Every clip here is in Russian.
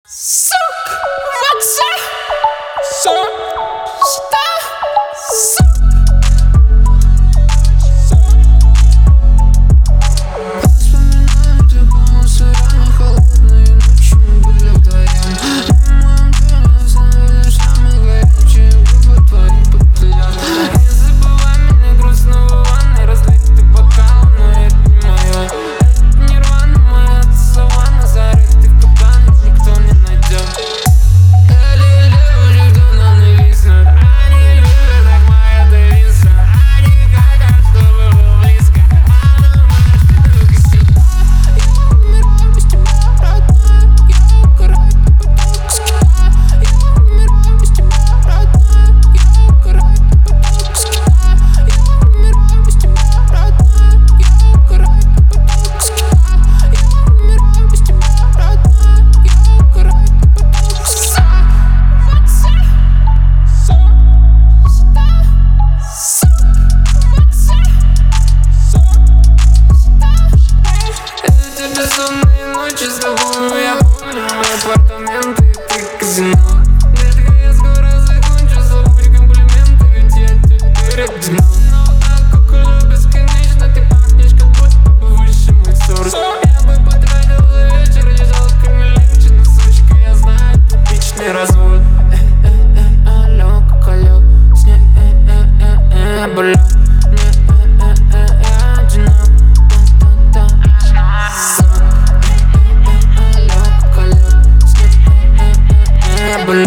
Сук, Макса, сук, что, сук. Вспоминаю те полосы раны, холодные ночи мы были вдвоем. На моем теле оставили самые горячие губы твои потеряли. Не забывай меня грустного в ванной, разлитый бокал, но это не мое. Это нирвана моя, это саванна, зарытый в капканы, никто не найдет. Эти люди, кто нам нависнут, они любят, как моя девица. Они хотят, чтобы был близко, а думаешь, ты только себя. Я умираю без тебя, родная, я угораю по потоку скипа. Я умираю без тебя, родная, я угораю по потоку скипа. Я умираю без тебя, родная, я угораю по потоку скипа. Я умираю без тебя, родная, я угораю по потоку скипа. Эти безумные ночи с тобой, я помню мои апартаменты и ты казино. Детка, я скоро закончу, забудь комплименты, ведь я теперь одинок. А кукуля бесконечно, ты пахнешь, как будто бы высший мой сорс. Я бы потратил за вечер, десятками легче, но, сучка, я знаю, типичный развод. Алло, куколек, с ней, бля, мне, я одинок. Бля,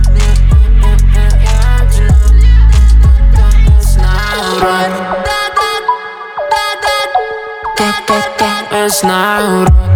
я одинок, знаю, урод. Я знаю, урод.